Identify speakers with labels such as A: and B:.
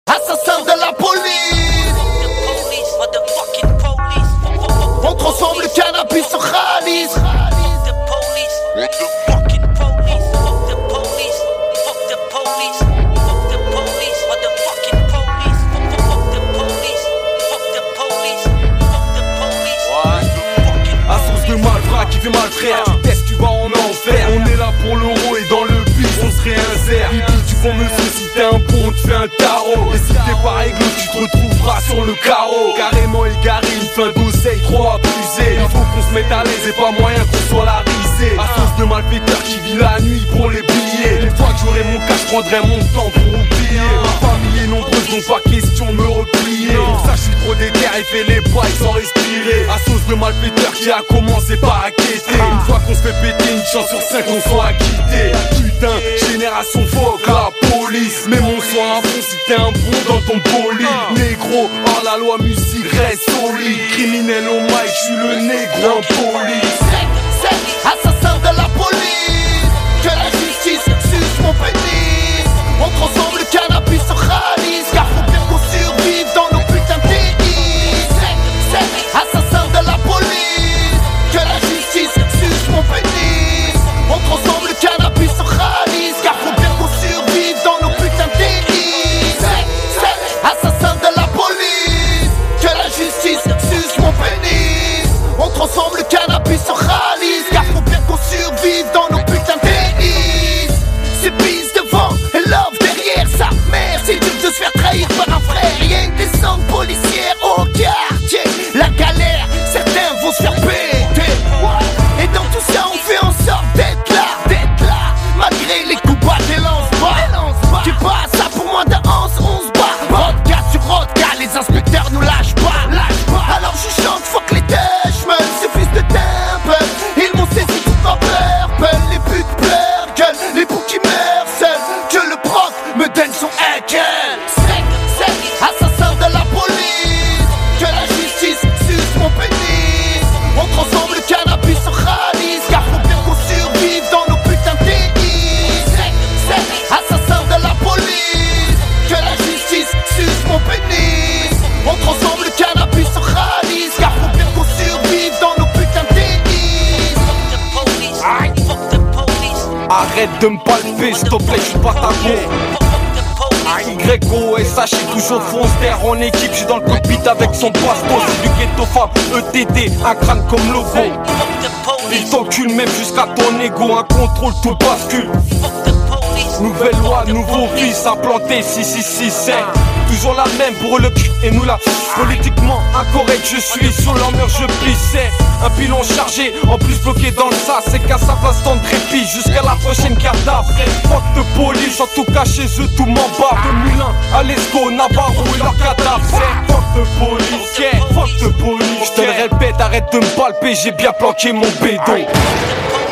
A: Assassin de la police. On transforme le cannabis en Khalis.
B: À source de malfrat qui fait mal frère, tu testes, tu vas en enfer. On est là pour l'euro et dans le bus on se réinsère. Tu qu'on me si t'es un pont, on te fait un tarot. Et si t'es pas réglo, tu te retrouveras sur le carreau. Carrément égaré, une fin d'oseille trop abusée. Il faut qu'on se mette à l'aise et pas moyen qu'on soit la risée. À source de malfaiteurs qui vit la nuit pour les billets. Une fois que j'aurai mon cas, je prendrai mon temps pour oublier. Ma famille est nombreuse, donc pas question de me replier. Pour ça, je suis trop déter et fais les bails sans respirer. À sauce de malfaiteurs qui a commencé par acquitter. Une fois qu'on se fait péter, une chance sur 5 on soit acquitté. Putain, génération fuck la police. Mets mon son à fond si t'es un bon dans ton poli. Négro, par la loi musique reste solide. Criminel au mic, je suis le négro en police.
A: Assassin de la police. Que la justice suce mon pénis. On transforme le cannabis en Khalis. Car faut bien qu'on survive dans nos putains de pays. Assassin de la police. Que la justice suce mon pénis. On transforme le cannabis en Khalis. Car faut bien qu'on survive dans nos putains de pays. Assassin de la police. Que la justice suce mon pénis. On transforme le cannabis en Khalis. Car faut bien qu'on survive dans nos putains de pays. C'est peace devant et love derrière sa mère. C'est dur de se faire trahir par un frère. Y'a une descente policière au quartier. La galère, certains vont se faire péter. Et dans tout ça on fait en sorte d'être là, malgré les coups bas des lance-bas. Tu passes ça pour moins de 11 bars. Rodka sur Rodka, les inspecteurs nous lâchent pas. Alors je chante fuck les Dutchmen, ces fils de temple. Ils m'ont saisi toute ma purple. Les putes pleurent, gueule, les boucs qui meurent seuls. Que le proc me donne son hacker. Assassin de la police. Que la justice suce mon pénis. On transforme le cannabis en Khalis. Car faut bien qu'on survive dans nos putains de pays. Assassin de la police. Que la justice suce mon pénis. On transforme le cannabis en Khalis. Car faut bien qu'on survive dans nos putains de pays.
B: Arrête de me palper, s'il te plaît, je suis pas ta go. YOSH est toujours fonce-terre en équipe, je suis dans le cockpit avec son baston. C'est du ghetto femme, ETD, un crâne comme logo. Il t'encule même jusqu'à ton ego, un contrôle tout bascule. Nouvelle loi, nouveau vice implanté, 666 toujours la même pour le cul et nous là. Politiquement incorrect, je suis sur leur mur, je plissais. Un pilon chargé, en plus bloqué dans le sas. C'est qu'à sa place temps de répit, jusqu'à la prochaine cadavre. Fuck de police, en tout cas chez eux tout m'en bat. De Moulin à Lesco, Navarro et leur cadavre. C'est fuck de police, yeah, fuck de police. Je te le répète, arrête de me palper, j'ai bien planqué mon bédon.